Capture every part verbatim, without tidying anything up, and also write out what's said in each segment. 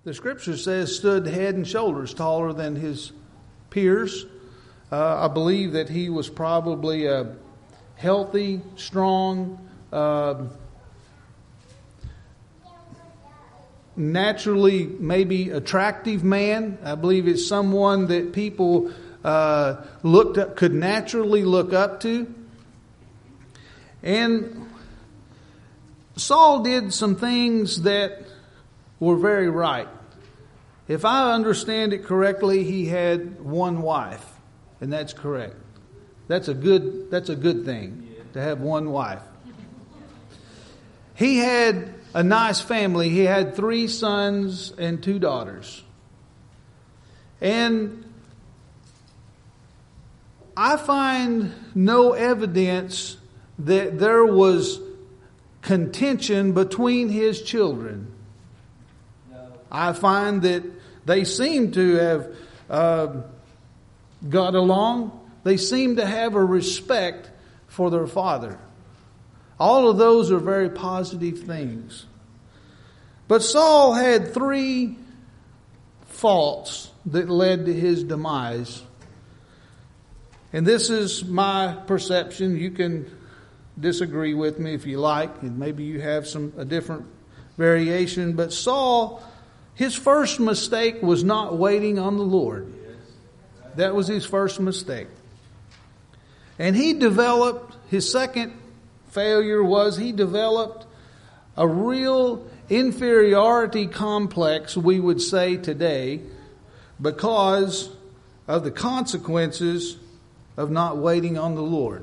the Scripture says, stood head and shoulders taller than his peers. Uh, I believe that he was probably a healthy, strong, uh, naturally maybe attractive man. I believe it's someone that people uh, looked up, could naturally look up to. And Saul did some things that were very right. If I understand it correctly, he had one wife, and that's correct. That's a good, that's a good thing, to have one wife. He had a nice family. He had three sons and two daughters. And I find no evidence that there was contention between his children. I find that they seem to have uh, got along. They seem to have a respect for their father. All of those are very positive things. But Saul had three faults that led to his demise. And this is my perception. You can disagree with me if you like, and maybe you have some a different variation. But Saul, his first mistake was not waiting on the Lord. That was his first mistake. And he developed, his second failure was he developed a real inferiority complex, we would say today, because of the consequences of not waiting on the Lord.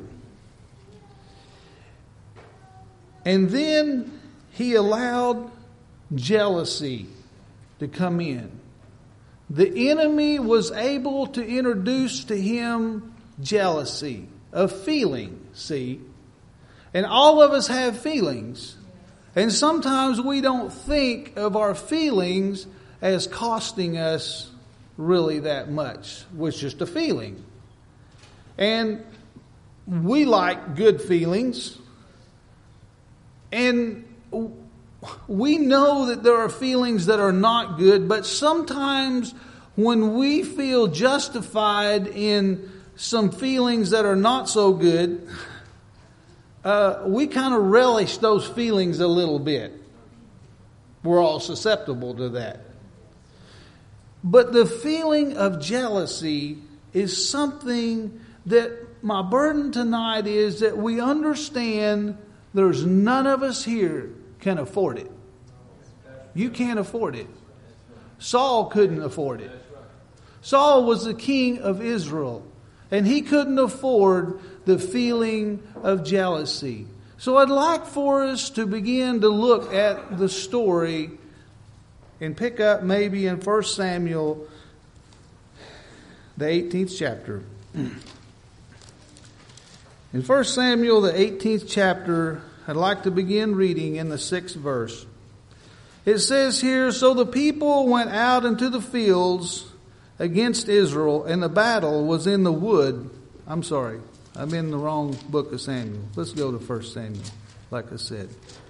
And then he allowed jealousy to come in. The enemy was able to introduce to him jealousy, a feeling, see. And all of us have feelings. And sometimes we don't think of our feelings as costing us really that much. It was just a feeling. And we like good feelings. And we know that there are feelings that are not good, but sometimes when we feel justified in some feelings that are not so good, uh, we kind of relish those feelings a little bit. We're all susceptible to that. But the feeling of jealousy is something that my burden tonight is that we understand there's none of us here can afford it. You can't afford it. Saul couldn't afford it. Saul was the king of Israel, and he couldn't afford the feeling of jealousy. So I'd like for us to begin to look at the story and pick up maybe in First Samuel, the eighteenth chapter. In First Samuel, the eighteenth chapter, I'd like to begin reading in the sixth verse. It says here, "So the people went out into the fields against Israel, and the battle was in the wood." I'm sorry, I'm in the wrong book of Samuel. Let's go to First Samuel, like I said.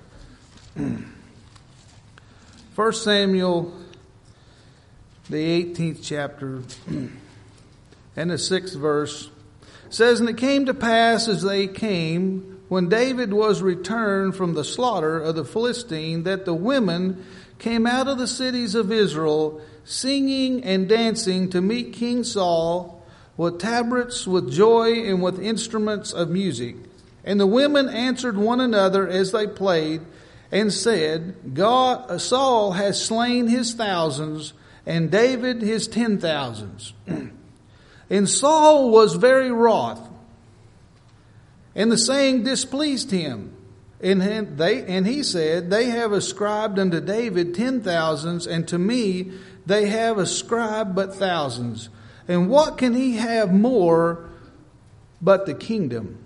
First Samuel, the eighteenth chapter, and the sixth verse says, "And it came to pass as they came, when David was returned from the slaughter of the Philistine, that the women came out of the cities of Israel, singing and dancing to meet King Saul, with tabrets, with joy, and with instruments of music. And the women answered one another as they played, and said, God, Saul has slain his thousands, and David his ten thousands. And Saul was very wroth, and the saying displeased him. And they and he said, They have ascribed unto David ten thousands, and to me they have ascribed but thousands. And what can he have more but the kingdom?"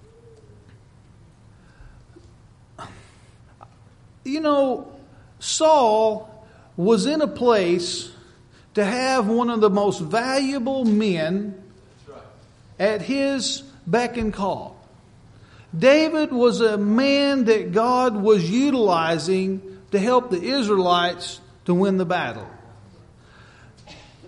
You know, Saul was in a place to have one of the most valuable men at his beck and call. David was a man that God was utilizing to help the Israelites to win the battle.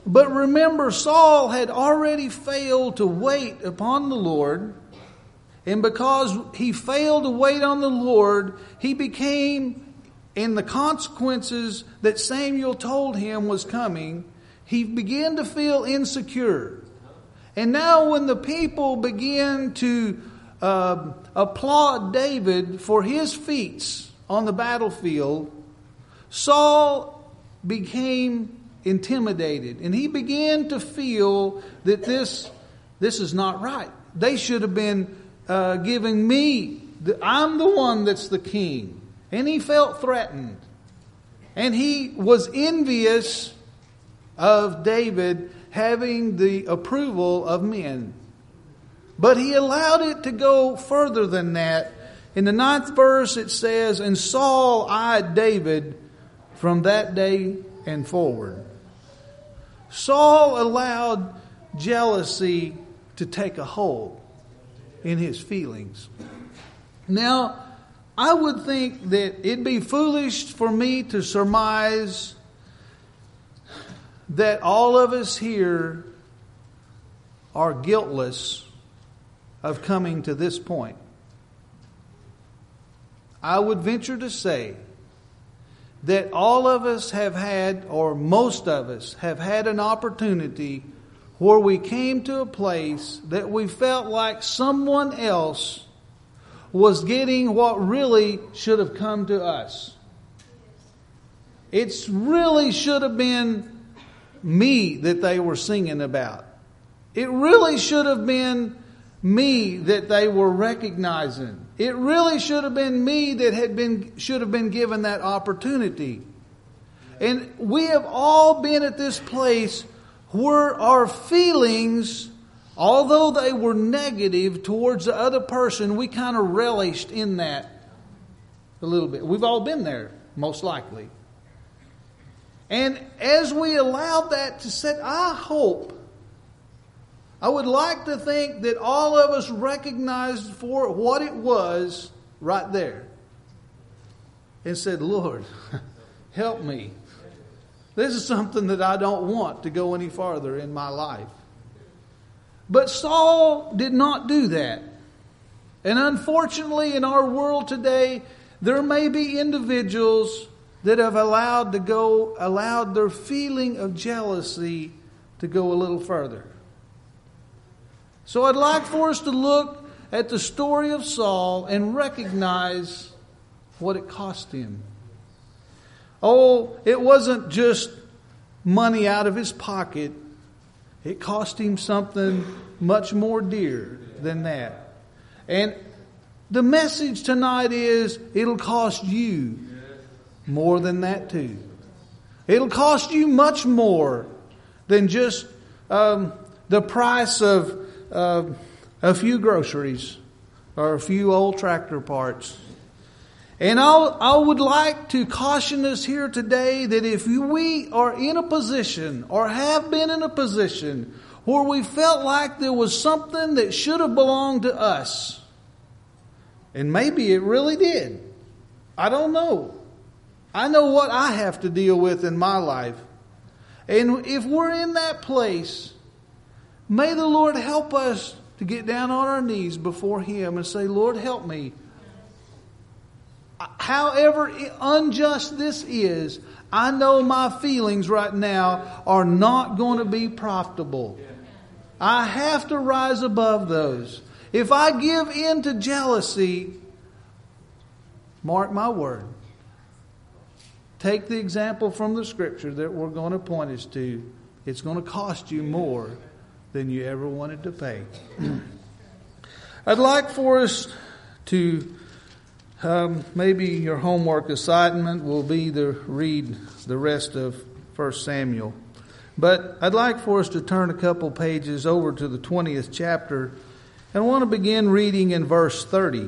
But remember, Saul had already failed to wait upon the Lord. And because he failed to wait on the Lord, he became, in the consequences that Samuel told him was coming, he began to feel insecure. And now when the people began to uh, applaud David for his feats on the battlefield, Saul became intimidated. And he began to feel that this, this is not right. They should have been uh, giving me, the, I'm the one that's the king. And he felt threatened. And he was envious of David having the approval of men. But he allowed it to go further than that. In the ninth verse it says, "And Saul eyed David from that day and forward." Saul allowed jealousy to take a hold in his feelings. Now, I would think that it'd be foolish for me to surmise that all of us here are guiltless of coming to this point. I would venture to say that all of us have had, or most of us have had, an opportunity where we came to a place that we felt like someone else was getting what really should have come to us. It really should have been me that they were singing about. It really should have been me that they were recognizing. It really should have been me that had been should have been given that opportunity. And we have all been at this place where our feelings, although they were negative towards the other person, we kind of relished in that a little bit. We've all been there, most likely. And as we allowed that to set, I hope, I would like to think that all of us recognized for what it was right there. And said, "Lord, help me. This is something that I don't want to go any farther in my life." But Saul did not do that. And unfortunately, in our world today, there may be individuals that have allowed to go, allowed their feeling of jealousy to go a little further. So I'd like for us to look at the story of Saul and recognize what it cost him. Oh, it wasn't just money out of his pocket. It cost him something much more dear than that. And the message tonight is, it'll cost you more than that too. It'll cost you much more than just um, the price of uh, a few groceries or a few old tractor parts. And I'll, I would like to caution us here today that if we are in a position or have been in a position where we felt like there was something that should have belonged to us, and maybe it really did. I don't know. I know what I have to deal with in my life. And if we're in that place, may the Lord help us to get down on our knees before Him and say, "Lord, help me. However unjust this is, I know my feelings right now are not going to be profitable. I have to rise above those. If I give in to jealousy, mark my word. Take the example from the Scripture that we're going to point us to. It's going to cost you more than you ever wanted to pay." I'd like for us to, um, maybe your homework assignment will be to read the rest of First Samuel. But I'd like for us to turn a couple pages over to the twentieth chapter. And I want to begin reading in verse thirty.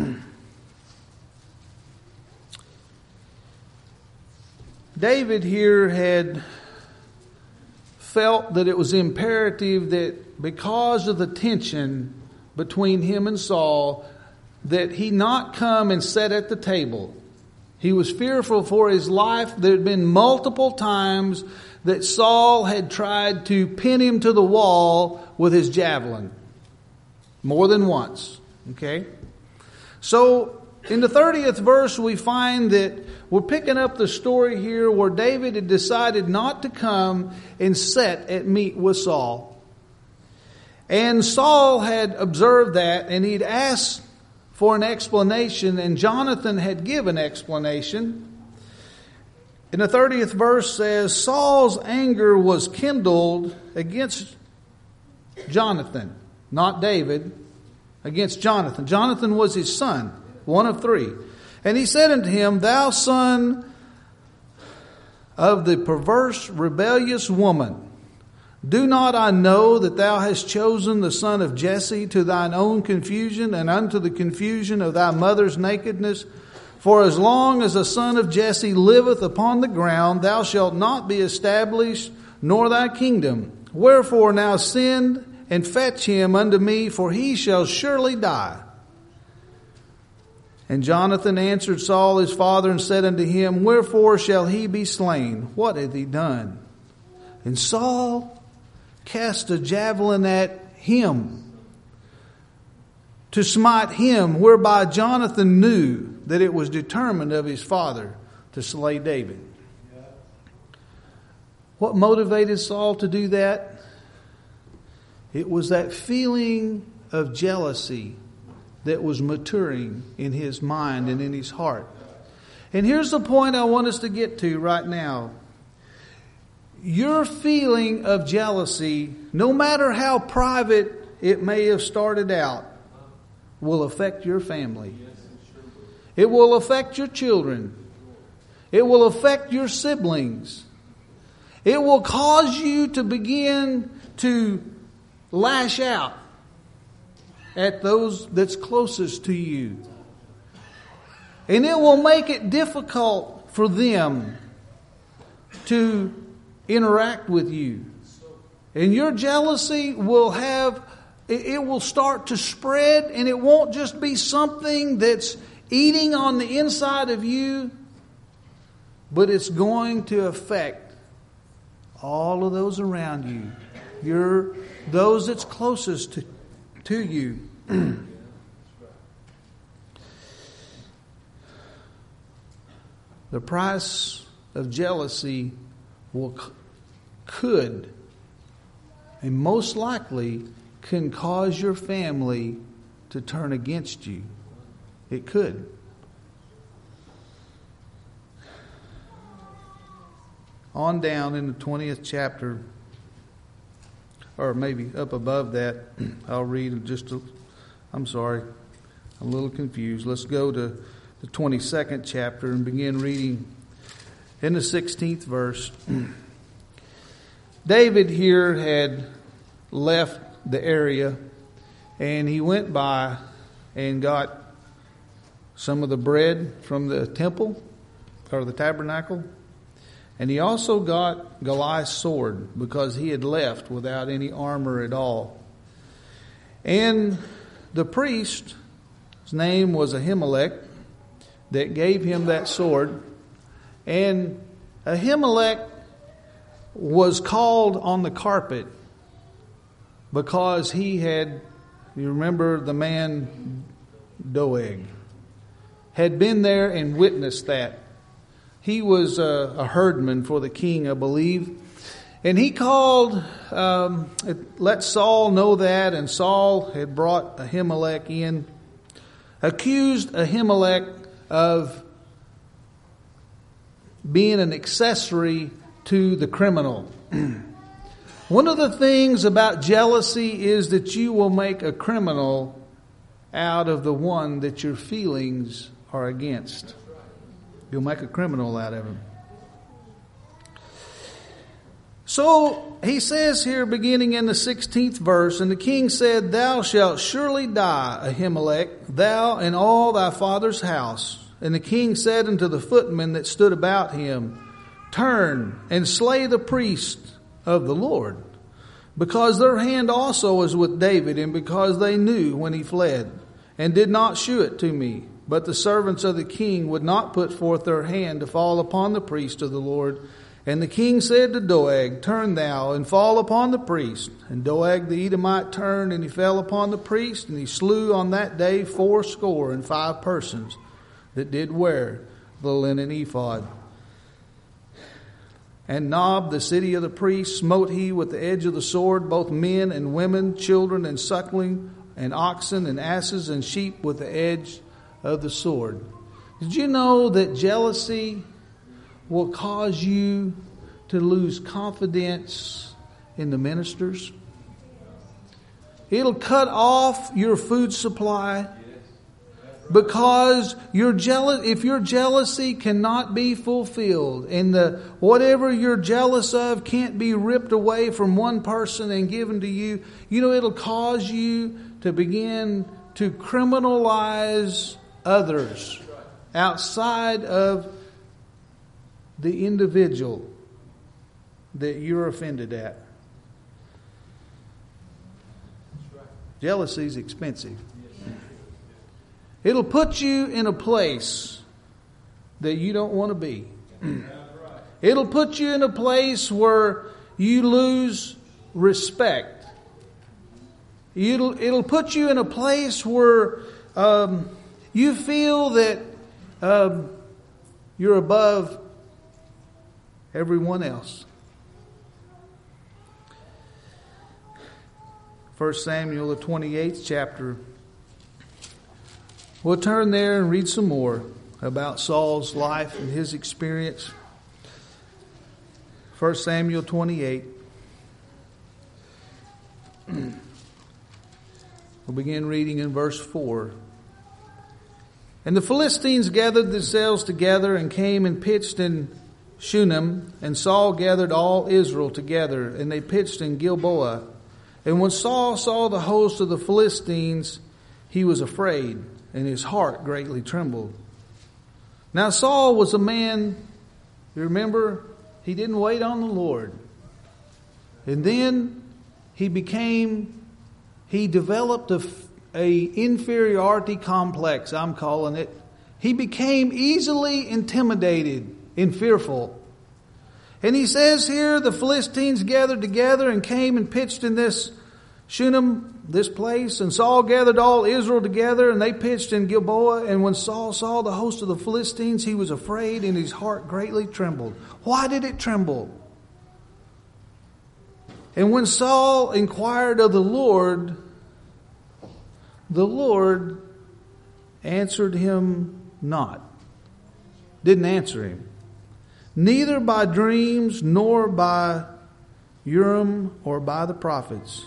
David here had felt that it was imperative that because of the tension between him and Saul, that he not come and sit at the table. He was fearful for his life. There had been multiple times that Saul had tried to pin him to the wall with his javelin. More than once. Okay? So, in the thirtieth verse, we find that we're picking up the story here where David had decided not to come and sit at meat with Saul. And Saul had observed that, and he'd asked for an explanation, and Jonathan had given explanation. In the thirtieth verse says, Saul's anger was kindled against Jonathan, not David, against Jonathan. Jonathan was his son, one of three. And he said unto him, Thou son of the perverse, rebellious woman, do not I know that thou hast chosen the son of Jesse to thine own confusion and unto the confusion of thy mother's nakedness? For as long as the son of Jesse liveth upon the ground, thou shalt not be established, nor thy kingdom. Wherefore now send and fetch him unto me, for he shall surely die. And Jonathan answered Saul his father and said unto him, Wherefore shall he be slain? What hath he done? And Saul cast a javelin at him to smite him, whereby Jonathan knew that it was determined of his father to slay David. What motivated Saul to do that? It was that feeling of jealousy that was maturing in his mind and in his heart. And here's the point I want us to get to right now. Your feeling of jealousy, no matter how private it may have started out, will affect your family. It will affect your children. It will affect your siblings. It will cause you to begin to lash out at those that's closest to you. And it will make it difficult for them to interact with you. And your jealousy will have, it will start to spread, and it won't just be something that's eating on the inside of you, but it's going to affect all of those around you. Your, those that's closest to, to you. The price of jealousy will, could, and most likely can cause your family to turn against you. It could. On down in the twentieth chapter, or maybe up above that, I'll read just a, I'm sorry, I'm a little confused. Let's go to the twenty-second chapter and begin reading in the sixteenth verse. David here had left the area, and he went by and got some of the bread from the temple or the tabernacle. And he also got Goliath's sword because he had left without any armor at all. And the priest, his name was Ahimelech, that gave him that sword. And Ahimelech was called on the carpet because he had, you remember the man Doeg, had been there and witnessed that. He was a, a herdman for the king, I believe. And he called, um, let Saul know that, and Saul had brought Ahimelech in, accused Ahimelech of being an accessory to the criminal. One of the things about jealousy is that you will make a criminal out of the one that your feelings are against. You'll make a criminal out of him. So he says here, beginning in the sixteenth verse, and the king said, Thou shalt surely die, Ahimelech, thou and all thy father's house. And the king said unto the footmen that stood about him, Turn and slay the priest of the Lord, because their hand also is with David, and because they knew when he fled, and did not shew it to me. But the servants of the king would not put forth their hand to fall upon the priest of the Lord. And the king said to Doeg, Turn thou, and fall upon the priest. And Doeg the Edomite turned, and he fell upon the priest, and he slew on that day fourscore and five persons that did wear the linen ephod. And Nob, the city of the priests, smote he with the edge of the sword, both men and women, children and suckling, and oxen and asses and sheep with the edge of the sword. Did you know that jealousy will cause you to lose confidence in the ministers? It'll cut off your food supply because your jealous. If your jealousy cannot be fulfilled, and the whatever you're jealous of can't be ripped away from one person and given to you, you know it'll cause you to begin to criminalize others outside of the individual that you're offended at. Jealousy is expensive. It'll put you in a place that you don't want to be. It'll put you in a place where you lose respect. It'll, it'll put you in a place where um, you feel that um, you're above everyone else. First Samuel, the twenty-eighth chapter. We'll turn there and read some more about Saul's life and his experience. First Samuel twenty-eight. We'll begin reading in verse four. And the Philistines gathered themselves together and came and pitched in Shunem, and Saul gathered all Israel together, and they pitched in Gilboa. And when Saul saw the host of the Philistines, he was afraid, and his heart greatly trembled. Now Saul was a man, you remember, he didn't wait on the Lord. And then he became, he developed a, a inferiority complex, I'm calling it. He became easily intimidated and fearful. And he says here, the Philistines gathered together and came and pitched in this Shunem, this place. And Saul gathered all Israel together, and they pitched in Gilboa. And when Saul saw the host of the Philistines, he was afraid, and his heart greatly trembled. Why did it tremble? And when Saul inquired of the Lord, the Lord answered him not. Didn't answer him. Neither by dreams, nor by Urim, or by the prophets.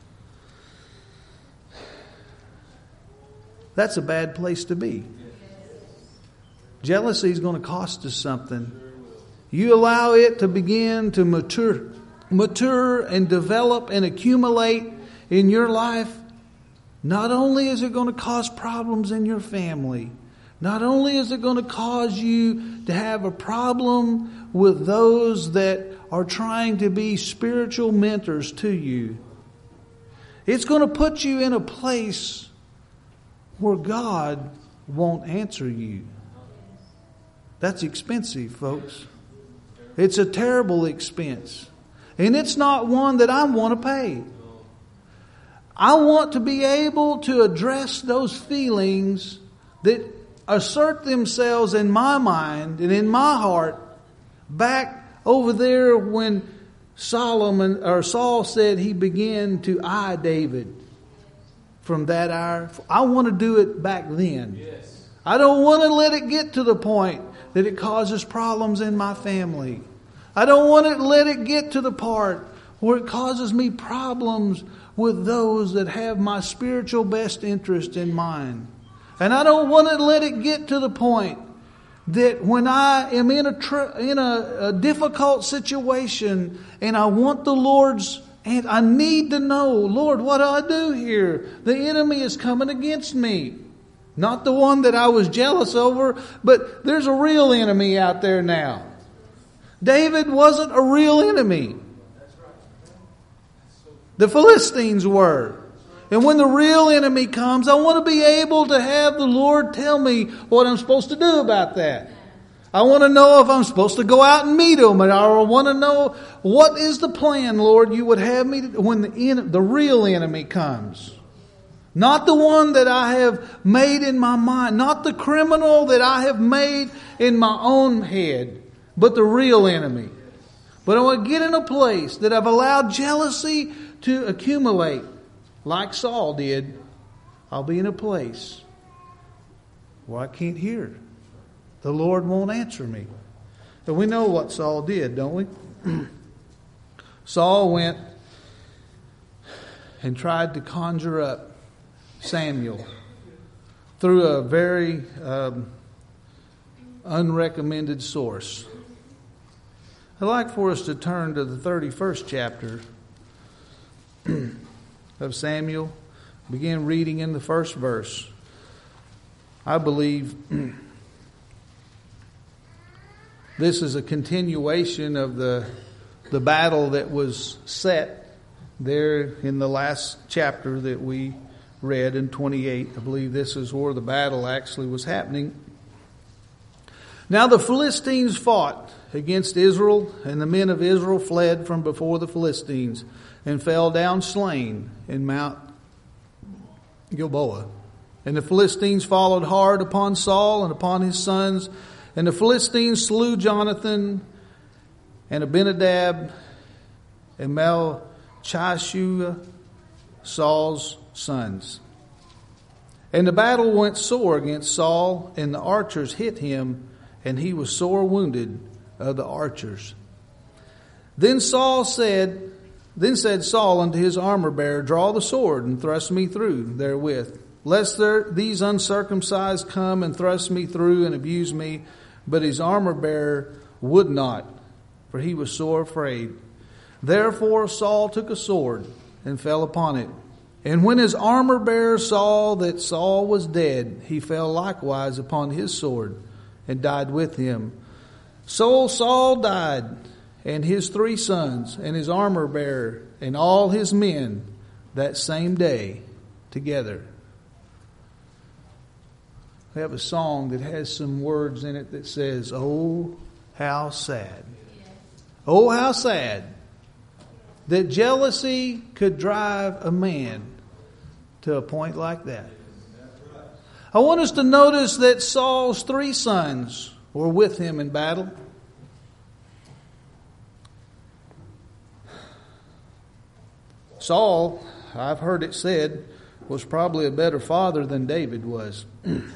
That's a bad place to be. Jealousy is going to cost us something. You allow it to begin to mature, mature and develop and accumulate in your life. Not only is it going to cause problems in your family, not only is it going to cause you to have a problem with those that are trying to be spiritual mentors to you, it's going to put you in a place where God won't answer you. That's expensive, folks. It's a terrible expense. And it's not one that I want to pay. I want to be able to address those feelings that assert themselves in my mind and in my heart back over there when Solomon or Saul said he began to eye David from that hour. I want to do it back then. Yes. I don't want to let it get to the point that it causes problems in my family. I don't want to let it get to the part where it causes me problems with those that have my spiritual best interest in mind. And I don't want to let it get to the point that when I am in a tr- in a, a difficult situation and I want the Lord's, and I need to know, Lord, what do I do here? The enemy is coming against me. Not the one that I was jealous over, but there's a real enemy out there now. David wasn't a real enemy. The Philistines were. And when the real enemy comes, I want to be able to have the Lord tell me what I'm supposed to do about that. I want to know if I'm supposed to go out and meet him, or I want to know what is the plan, Lord, you would have me to, when the, en- the real enemy comes. Not the one that I have made in my mind, not the criminal that I have made in my own head, but the real enemy. But I want to get in a place that I've allowed jealousy to accumulate, like Saul did. I'll be in a place where I can't hear. The Lord won't answer me. But we know what Saul did, don't we? Saul went and tried to conjure up Samuel through a very um, unrecommended source. I'd like for us to turn to the thirty-first chapter of Samuel. Begin reading in the first verse. I believe this is a continuation of the the battle that was set there in the last chapter that we read in twenty-eight. I believe this is where the battle actually was happening. Now the Philistines fought against Israel, and the men of Israel fled from before the Philistines and fell down slain in Mount Gilboa. And the Philistines followed hard upon Saul and upon his sons, and the Philistines slew Jonathan and Abinadab and Malchishua, Saul's sons. And the battle went sore against Saul, and the archers hit him, and he was sore wounded of the archers. Then Saul said, Then said Saul unto his armor bearer, Draw the sword and thrust me through therewith, lest there, these uncircumcised come and thrust me through and abuse me. But his armor bearer would not, for he was sore afraid. Therefore Saul took a sword and fell upon it. And when his armor bearer saw that Saul was dead, he fell likewise upon his sword and died with him. So Saul died, and his three sons, and his armor bearer, and all his men that same day together. We have a song that has some words in it that says, "Oh, how sad. Oh, how sad that jealousy could drive a man to a point like that." I want us to notice that Saul's three sons were with him in battle. Saul, I've heard it said, was probably a better father than David was.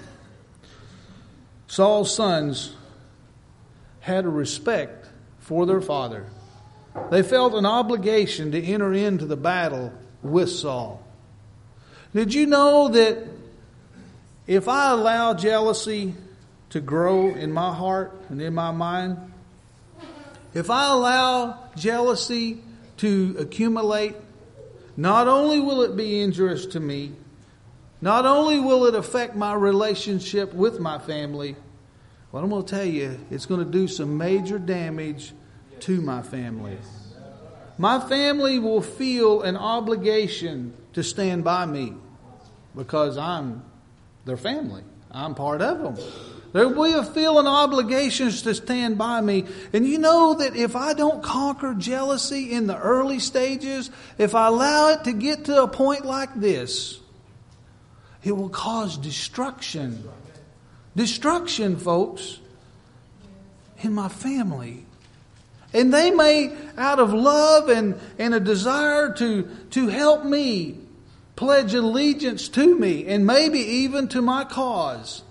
Saul's sons had a respect for their father. They felt an obligation to enter into the battle with Saul. Did you know that if I allow jealousy to grow in my heart and in my mind, if I allow jealousy to accumulate, not only will it be injurious to me, not only will it affect my relationship with my family, but I'm going to tell you, it's going to do some major damage to my family. My family will feel an obligation to stand by me because I'm their family. I'm part of them. They will feel an obligation to stand by me. And you know that if I don't conquer jealousy in the early stages, if I allow it to get to a point like this, it will cause destruction. Destruction, folks, in my family. And they may, out of love and, and a desire to, to help me, pledge allegiance to me and maybe even to my cause.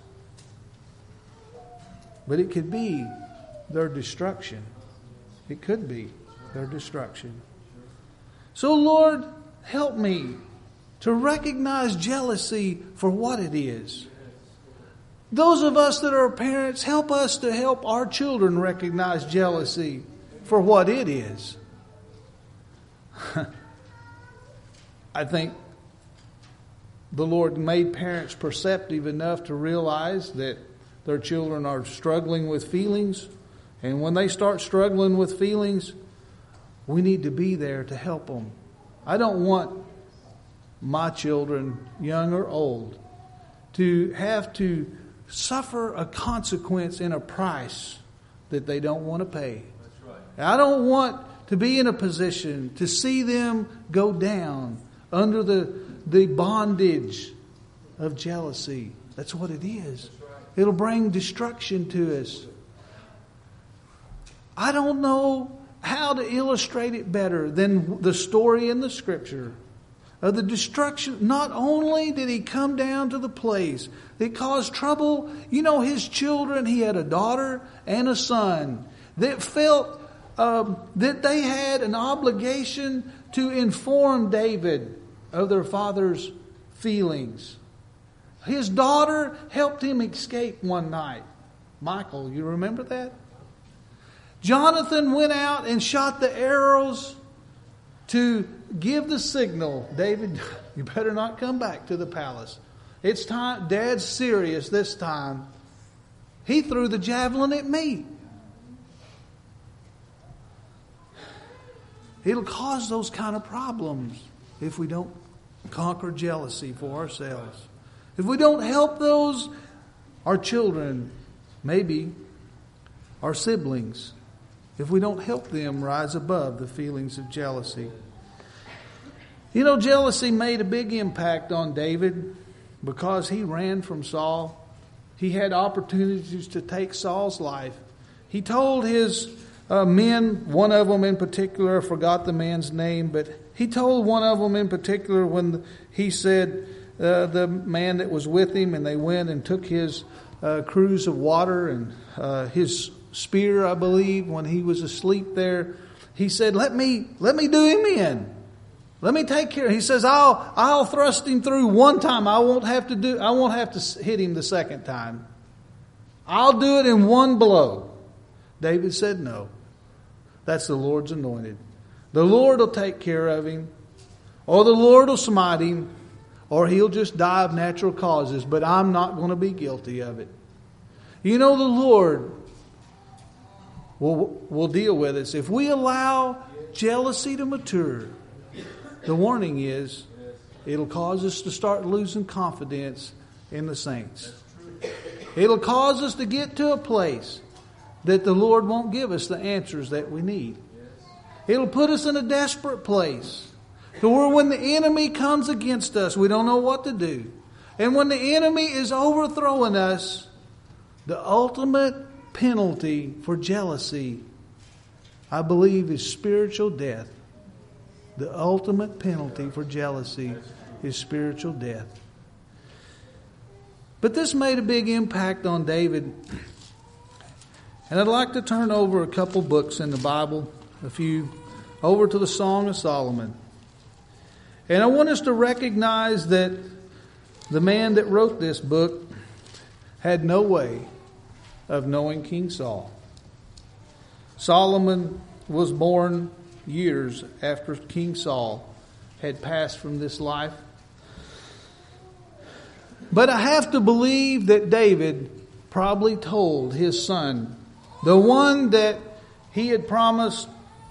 But it could be their destruction. It could be their destruction. So Lord, help me to recognize jealousy for what it is. Those of us that are parents, help us to help our children recognize jealousy for what it is. I think the Lord made parents perceptive enough to realize that their children are struggling with feelings. And when they start struggling with feelings, we need to be there to help them. I don't want my children, young or old, to have to suffer a consequence and a price that they don't want to pay. That's right. I don't want to be in a position to see them go down under the, the bondage of jealousy. That's what it is. It'll bring destruction to us. I don't know how to illustrate it better than the story in the Scripture of the destruction. Not only did he come down to the place that caused trouble, you know, his children, he had a daughter and a son that felt um, that they had an obligation to inform David of their father's feelings. His daughter helped him escape one night. Michal, you remember that? Jonathan went out and shot the arrows to give the signal. David, you better not come back to the palace. It's time. Dad's serious this time. He threw the javelin at me. It'll cause those kind of problems if we don't conquer jealousy for ourselves. If we don't help those, our children, maybe our siblings, if we don't help them rise above the feelings of jealousy. You know, jealousy made a big impact on David because he ran from Saul. He had opportunities to take Saul's life. He told his uh, men, one of them in particular, I forgot the man's name, but he told one of them in particular when he said, uh, the man that was with him, and they went and took his uh, cruse of water and uh, his spear, I believe, when he was asleep there. He said, let me, let me do him in. Let me take care. He says, I'll, I'll thrust him through one time. I won't have to do, I won't have to hit him the second time. I'll do it in one blow. David said, no. That's the Lord's anointed. The Lord will take care of him, or the Lord will smite him, or he'll just die of natural causes, but I'm not going to be guilty of it. You know, the Lord will, will deal with us. If we allow jealousy to mature, the warning is it'll cause us to start losing confidence in the saints. It'll cause us to get to a place that the Lord won't give us the answers that we need. It'll put us in a desperate place to where when the enemy comes against us, we don't know what to do. And when the enemy is overthrowing us, the ultimate penalty for jealousy, I believe, is spiritual death. The ultimate penalty for jealousy is spiritual death. But this made a big impact on David. And I'd like to turn over a couple books in the Bible, a few, over to the Song of Solomon. And I want us to recognize that the man that wrote this book had no way of knowing King Saul. Solomon was born years after King Saul had passed from this life. But I have to believe that David probably told his son, the one that he had promised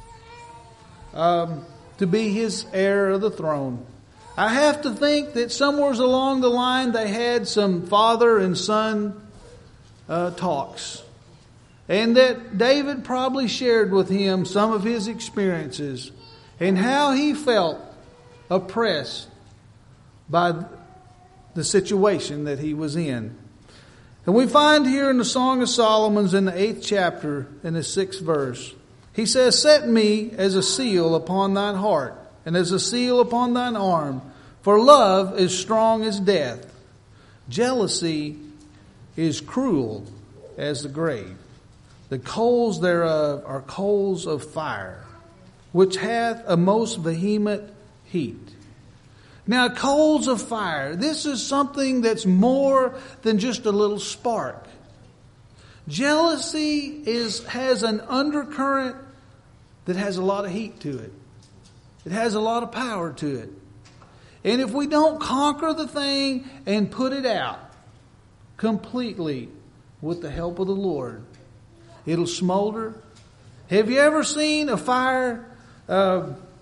um, to be his heir of the throne. I have to think that somewhere along the line they had some father and son uh, talks. And that David probably shared with him some of his experiences and how he felt oppressed by the situation that he was in. And we find here in the Song of Solomon in the eighth chapter, in the sixth verse, he says, set me as a seal upon thine heart, and as a seal upon thine arm, for love is strong as death. Jealousy is cruel as the grave. The coals thereof are coals of fire, which hath a most vehement heat. Now, coals of fire, this is something that's more than just a little spark. Jealousy is has an undercurrent that has a lot of heat to it. It has a lot of power to it. And if we don't conquer the thing and put it out completely with the help of the Lord, it'll smolder. Have you ever seen a fire uh,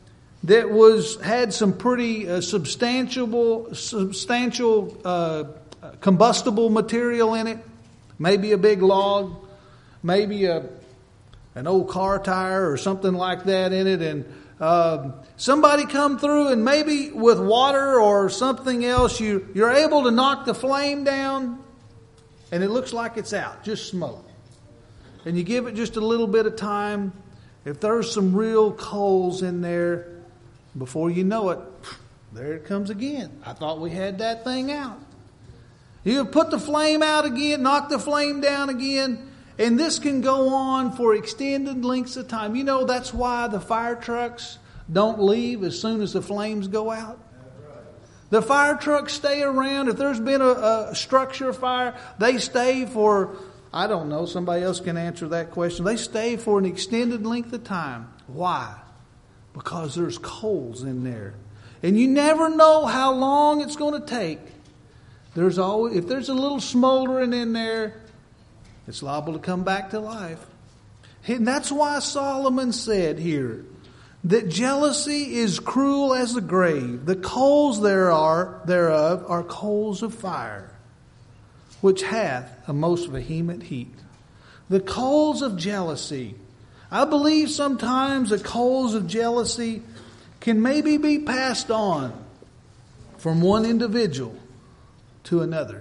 that was had some pretty uh, substantial, substantial uh, combustible material in it. Maybe a big log, maybe a an old car tire or something like that in it, and uh, somebody come through, and maybe with water or something else, you you're able to knock the flame down, and it looks like it's out, just smoke. And you give it just a little bit of time. If there's some real coals in there, before you know it, there it comes again. I thought we had that thing out. You put the flame out again, knock the flame down again, and this can go on for extended lengths of time. You know, that's why the fire trucks don't leave as soon as the flames go out. The fire trucks stay around. If there's been a, a structure fire, they stay for, I don't know, somebody else can answer that question. They stay for an extended length of time. Why? Because there's coals in there. And you never know how long it's going to take. There's always, if there's a little smoldering in there, it's liable to come back to life. And that's why Solomon said here that jealousy is cruel as the grave. The coals there are thereof are coals of fire, which hath a most vehement heat. The coals of jealousy. I believe sometimes the coals of jealousy can maybe be passed on from one individual to another.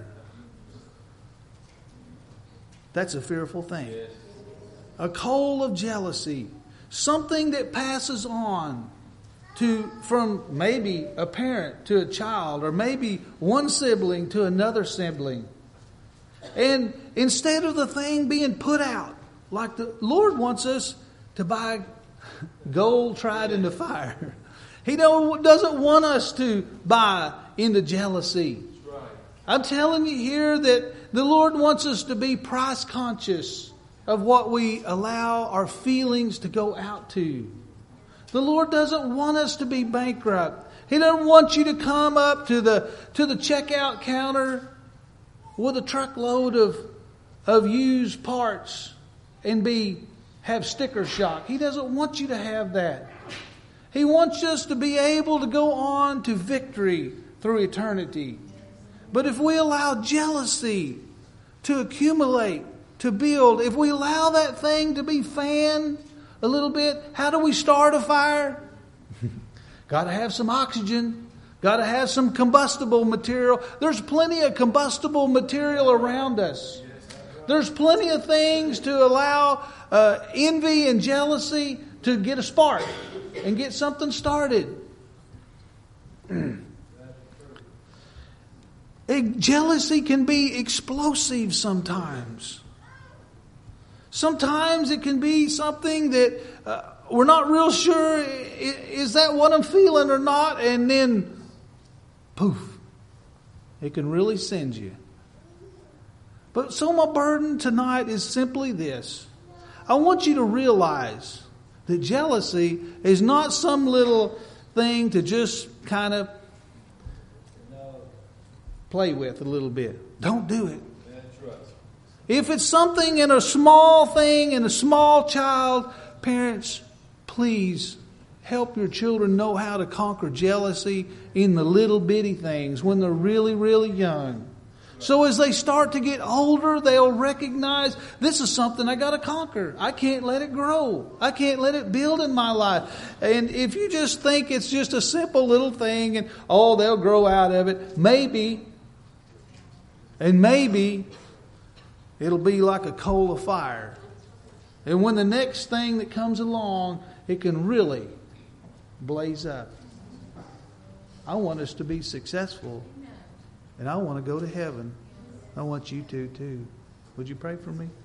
That's a fearful thing. A coal of jealousy. Something that passes on to from maybe a parent to a child, or maybe one sibling to another sibling. And instead of the thing being put out, like the Lord wants us to buy gold tried in the fire. He don't, doesn't want us to buy into jealousy. I'm telling you here that the Lord wants us to be price conscious of what we allow our feelings to go out to. The Lord doesn't want us to be bankrupt. He doesn't want you to come up to the to the checkout counter with a truckload of of used parts and be have sticker shock. He doesn't want you to have that. He wants us to be able to go on to victory through eternity. But if we allow jealousy to accumulate, to build, if we allow that thing to be fanned a little bit, how do we start a fire? Got to have some oxygen. Got to have some combustible material. There's plenty of combustible material around us. There's plenty of things to allow uh, envy and jealousy to get a spark and get something started. Jealousy can be explosive sometimes. Sometimes it can be something that uh, we're not real sure, is that what I'm feeling or not? And then, poof, it can really send you. But so my burden tonight is simply this. I want you to realize that jealousy is not some little thing to just kind of play with a little bit. Don't do it. If it's something in a small thing, in a small child, parents, please help your children know how to conquer jealousy in the little bitty things when they're really, really young. So as they start to get older, they'll recognize this is something I got to conquer. I can't let it grow. I can't let it build in my life. And if you just think it's just a simple little thing and, oh, they'll grow out of it, maybe, and maybe it'll be like a coal of fire. And when the next thing that comes along, it can really blaze up. I want us to be successful. And I want to go to heaven. I want you to too. Would you pray for me?